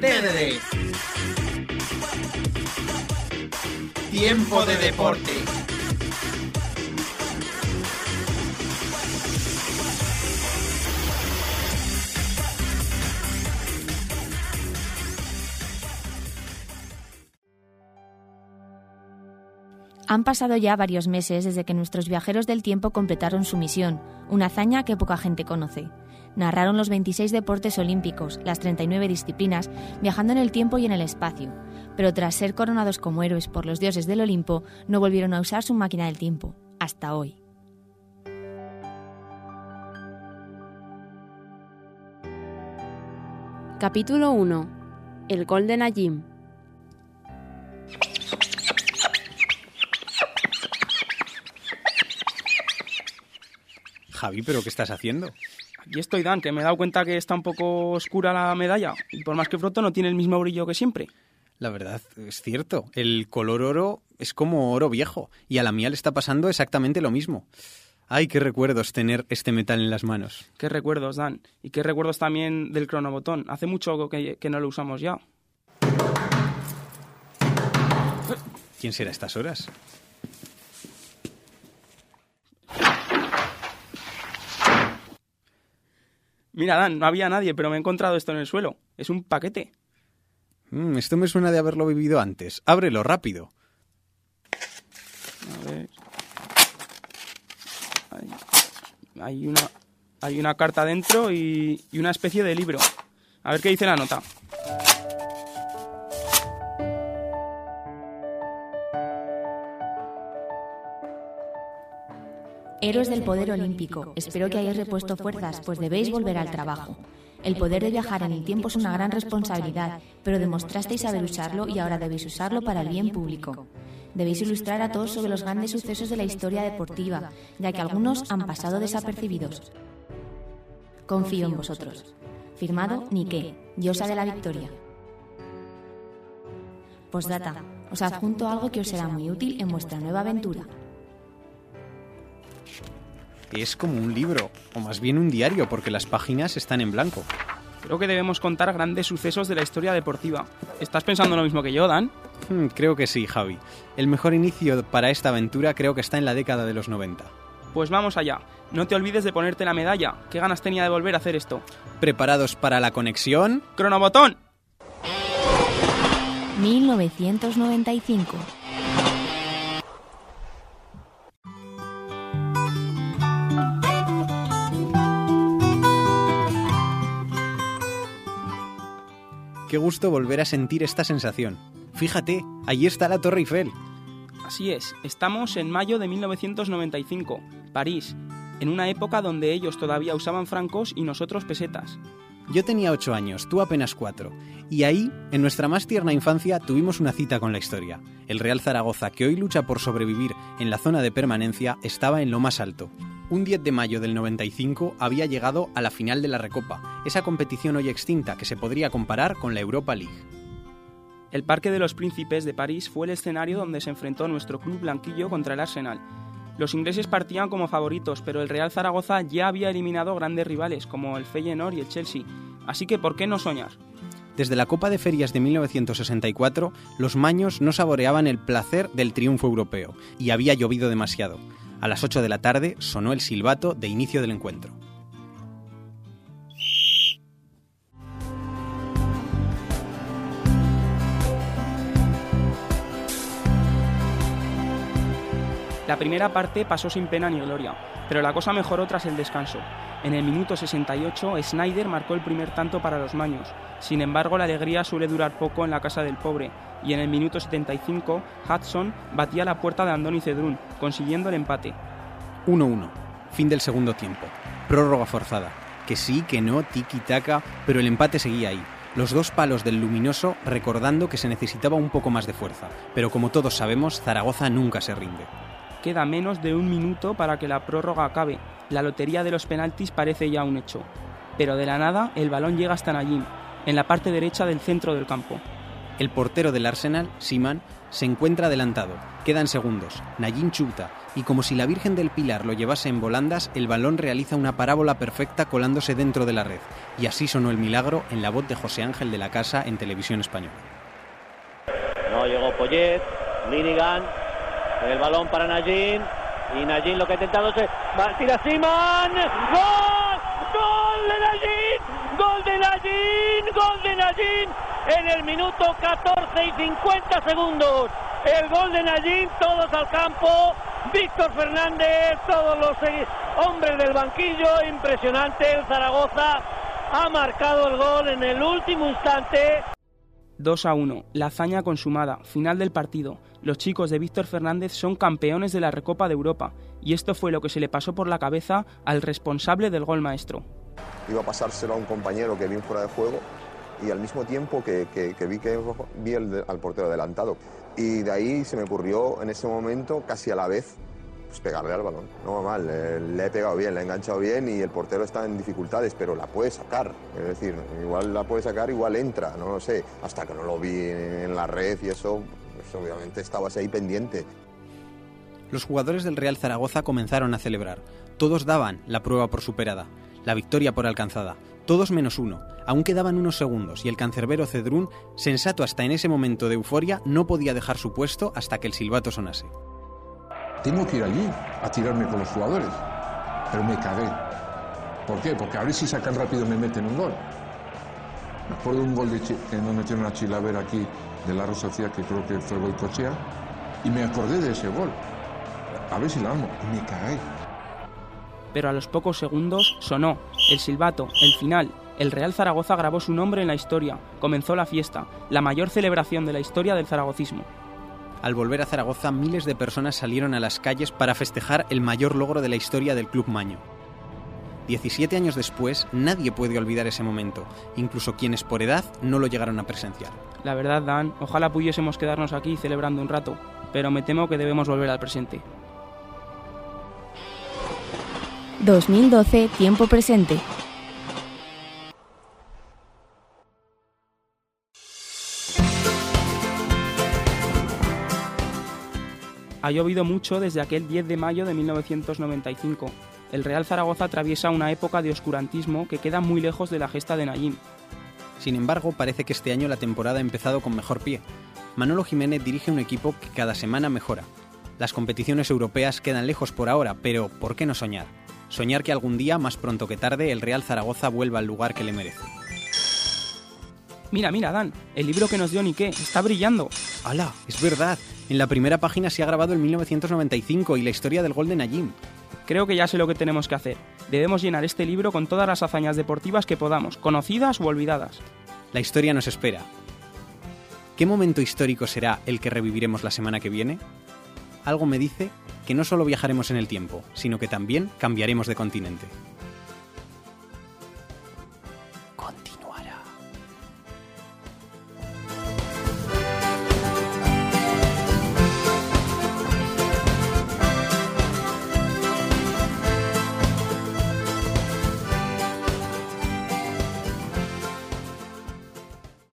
TDD. Tiempo de deporte. Han pasado ya varios meses desde que nuestros viajeros del tiempo completaron su misión, una hazaña que poca gente conoce. Narraron los 26 deportes olímpicos, las 39 disciplinas, viajando en el tiempo y en el espacio. Pero tras ser coronados como héroes por los dioses del Olimpo, no volvieron a usar su máquina del tiempo, hasta hoy. Capítulo 1. El gol de Najim. Javi, ¿pero qué estás haciendo? Aquí estoy, Dan, que me he dado cuenta que está un poco oscura la medalla y por más que froto no tiene el mismo brillo que siempre. La verdad, es cierto. El color oro es como oro viejo y a la mía le está pasando exactamente lo mismo. Ay, qué recuerdos tener este metal en las manos. Qué recuerdos, Dan. Y qué recuerdos también del cronobotón. Hace mucho que no lo usamos ya. ¿Quién será a estas horas? Mira, Dan, no había nadie, pero me he encontrado esto en el suelo. Es un paquete. Esto me suena de haberlo vivido antes. Ábrelo, rápido. A ver... Hay una carta dentro y una especie de libro. A ver qué dice la nota. Héroes del poder olímpico, espero que hayáis repuesto fuerzas, pues debéis volver al trabajo. El poder de viajar en el tiempo es una gran responsabilidad, pero demostrasteis saber usarlo y ahora debéis usarlo para el bien público. Debéis ilustrar a todos sobre los grandes sucesos de la historia deportiva, ya que algunos han pasado desapercibidos. Confío en vosotros. Firmado Nike, diosa de la victoria. Postdata, os adjunto algo que os será muy útil en vuestra nueva aventura. Es como un libro, o más bien un diario, porque las páginas están en blanco. Creo que debemos contar grandes sucesos de la historia deportiva. ¿Estás pensando lo mismo que yo, Dan? Creo que sí, Javi. El mejor inicio para esta aventura creo que está en la década de los 90. Pues vamos allá. No te olvides de ponerte la medalla. ¿Qué ganas tenía de volver a hacer esto? ¿Preparados para la conexión? ¡Cronobotón! 1995. Qué gusto volver a sentir esta sensación. Fíjate, allí está la Torre Eiffel. Así es, estamos en mayo de 1995, París, en una época donde ellos todavía usaban francos y nosotros pesetas. Yo tenía 8 años, tú apenas 4. Y ahí, en nuestra más tierna infancia, tuvimos una cita con la historia. El Real Zaragoza, que hoy lucha por sobrevivir en la zona de permanencia, estaba en lo más alto. Un 10 de mayo del 95 había llegado a la final de la Recopa, esa competición hoy extinta que se podría comparar con la Europa League. El Parque de los Príncipes de París fue el escenario donde se enfrentó nuestro club blanquillo contra el Arsenal. Los ingleses partían como favoritos, pero el Real Zaragoza ya había eliminado grandes rivales como el Feyenoord y el Chelsea, así que ¿por qué no soñar? Desde la Copa de Ferias de 1964, los maños no saboreaban el placer del triunfo europeo, y había llovido demasiado. A las 8 de la tarde sonó el silbato de inicio del encuentro. La primera parte pasó sin pena ni gloria, pero la cosa mejoró tras el descanso. En el minuto 68, Snyder marcó el primer tanto para los maños. Sin embargo, la alegría suele durar poco en la casa del pobre, y en el minuto 75, Hudson batía la puerta de Andoni Cedrún, consiguiendo el empate. 1-1. Fin del segundo tiempo. Prórroga forzada. Que sí, que no, tiki-taka, pero el empate seguía ahí. Los dos palos del luminoso recordando que se necesitaba un poco más de fuerza. Pero como todos sabemos, Zaragoza nunca se rinde. Queda menos de un minuto para que la prórroga acabe. La lotería de los penaltis parece ya un hecho. Pero de la nada, el balón llega hasta Najim, en la parte derecha del centro del campo. El portero del Arsenal, Seaman, se encuentra adelantado. Quedan segundos. Najim chuta y como si la Virgen del Pilar lo llevase en volandas, el balón realiza una parábola perfecta colándose dentro de la red. Y así sonó el milagro en la voz de José Ángel de la Casa en Televisión Española. No llegó Poyet, Linigan, el balón para Najim, y Najim lo que ha intentado es... tira Seaman, ¡gol! ¡Gol de Najim! ¡Gol de Najim! ¡Gol de Najim! En el minuto 14 y 50 segundos. El gol de Najim, todos al campo. Víctor Fernández, todos los hombres del banquillo. Impresionante, el Zaragoza ha marcado el gol en el último instante. 2-1, la hazaña consumada, final del partido. Los chicos de Víctor Fernández son campeones de la Recopa de Europa. Y esto fue lo que se le pasó por la cabeza al responsable del gol maestro. Iba a pasárselo a un compañero que vi fuera de juego y al mismo tiempo que vi al portero adelantado. Y de ahí se me ocurrió en ese momento, casi a la vez, pues pegarle al balón. No va mal, le he pegado bien, le he enganchado bien y el portero está en dificultades, pero la puede sacar. Es decir, igual la puede sacar, igual entra, no lo sé. Hasta que no lo vi en la red y eso, pues obviamente estabas ahí pendiente. Los jugadores del Real Zaragoza comenzaron a celebrar. Todos daban la prueba por superada, la victoria por alcanzada. Todos menos uno. Aún quedaban unos segundos y el cancerbero Cedrún, sensato hasta en ese momento de euforia, no podía dejar su puesto hasta que el silbato sonase. Tengo que ir allí a tirarme con los jugadores, pero me cagué. ¿Por qué? Porque a ver si sacan rápido y me meten un gol. Me acuerdo de un gol que nos metieron a Chilaver aquí de la Real Sociedad, que creo que fue Goicoechea, y me acordé de ese gol. A ver si lo amo, y me cagué. Pero a los pocos segundos sonó el silbato, el final. El Real Zaragoza grabó su nombre en la historia. Comenzó la fiesta, la mayor celebración de la historia del zaragocismo. Al volver a Zaragoza, miles de personas salieron a las calles para festejar el mayor logro de la historia del Club Maño. 17 años después, nadie puede olvidar ese momento, incluso quienes por edad no lo llegaron a presenciar. La verdad, Dan, ojalá pudiésemos quedarnos aquí celebrando un rato, pero me temo que debemos volver al presente. 2012, tiempo presente. Ha llovido mucho desde aquel 10 de mayo de 1995. El Real Zaragoza atraviesa una época de oscurantismo que queda muy lejos de la gesta de Najim. Sin embargo, parece que este año la temporada ha empezado con mejor pie. Manolo Jiménez dirige un equipo que cada semana mejora. Las competiciones europeas quedan lejos por ahora, pero ¿por qué no soñar? Soñar que algún día, más pronto que tarde, el Real Zaragoza vuelva al lugar que le merece. Mira, Dan, el libro que nos dio Niké está brillando. ¡Hala! Es verdad. En la primera página se ha grabado el 1995 y la historia del gol de Najim. Creo que ya sé lo que tenemos que hacer. Debemos llenar este libro con todas las hazañas deportivas que podamos, conocidas u olvidadas. La historia nos espera. ¿Qué momento histórico será el que reviviremos la semana que viene? Algo me dice que no solo viajaremos en el tiempo, sino que también cambiaremos de continente.